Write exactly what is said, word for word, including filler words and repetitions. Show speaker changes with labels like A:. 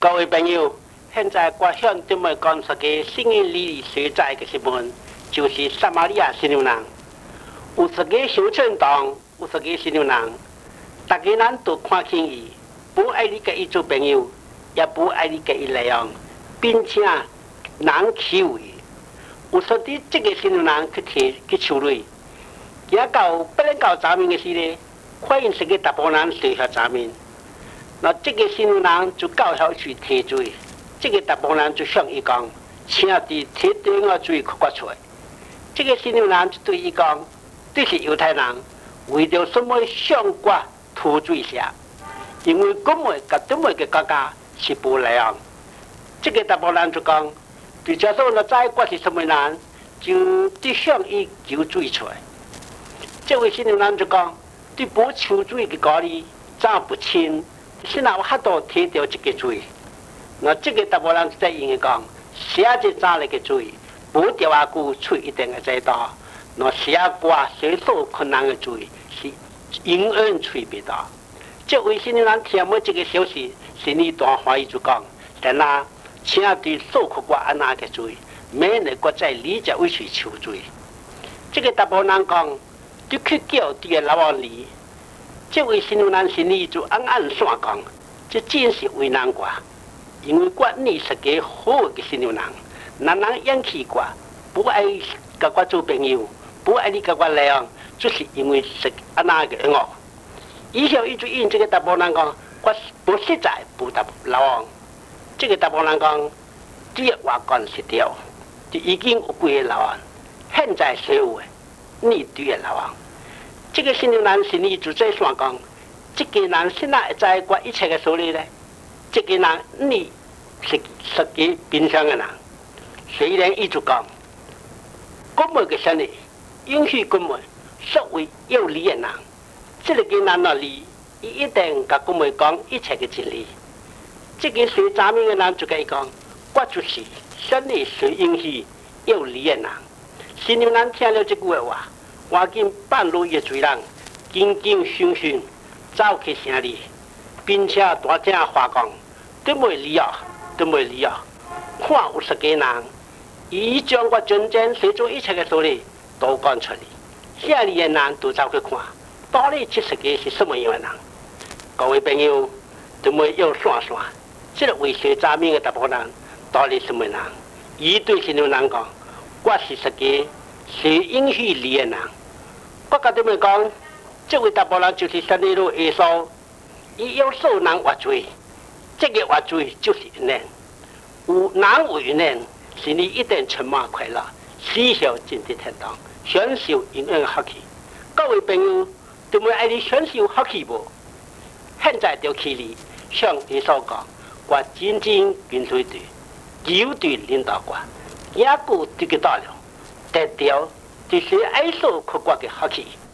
A: 各位朋友，现在我向你们讲一个新的理理所在的新闻，就是撒玛利亚新娘人。有一个小村庄，有一个新娘人，大家人都看轻伊，不爱你跟伊做朋友，也不爱你跟伊来往，并且人欺负伊。有说的这个新娘人去摕去处理，也到不能到查明的时呢，发现是个大波人随下查明。那这个新娘人就到遐去提罪，这个大波人就向伊讲，请伫提对我罪给我出来。这个新娘人就对伊讲，这是犹太人为了什么向我吐罪下？因为根本甲对每个国家是不一样。这个大波人就讲，对假说我知我是什么人，就对向伊求罪出来。这位新娘人就讲，对不求罪的家里账不清。是哪有哈多提到这个罪？那这个大部分人在因为讲，写这查那个罪，不调阿姑出一定的在道。那写过随手困难的罪是因恩出别道。这位新人听到这个消息，心里大欢喜就讲：，但那请对受苦过安那个罪，免得国在理解为去求罪。这个大部分人讲，就去叫这个老王里。这位新娘人心里就暗暗想讲，这真是为难我，因为我你是个好的新娘人，人人厌弃我，不爱跟我做朋友，不爱你跟我来往，就是因为是安那个我。以后一直因这个大波人讲，我不实在不得老王。这个大波人讲，这话讲是对，就已经有几个老王，现在所有的你对个老王。这个新娘人心里就在想讲，这个人现在在我一切的手里呢，这个人你是是个平常的人，虽然一直讲，根本的生理允许根本作为有理的人，这个人那里一定甲根本讲一切的真理。这个学查明的人就跟伊讲，我就是生理虽允许有理的人。新娘人听了这句话。赶紧半路的罪人，紧紧相信，走去城里，并且大声话讲，都袂理啊，都袂理啊！看有十个人，伊将我真正所做一切的道理都讲出来，遐里的人都走去看，到底这十个是什么样的人？各位朋友，都袂要算算，这个为学查明的大部分人到底什么人？伊对新娘人讲，我是十个是允许理的人。我甲你们讲，这位大部分人就是神的路耶稣，伊要受人活罪，这个活罪就是因缘。有人为因缘，心里一定充满快乐，死后进入天堂，享受因缘福气。各位朋友，对们爱你享受福气无？现在就起嚟向耶稣讲，我真正跟随对，有对领导我，也顾这个道了，得到。就是爱受苦瓜的福气。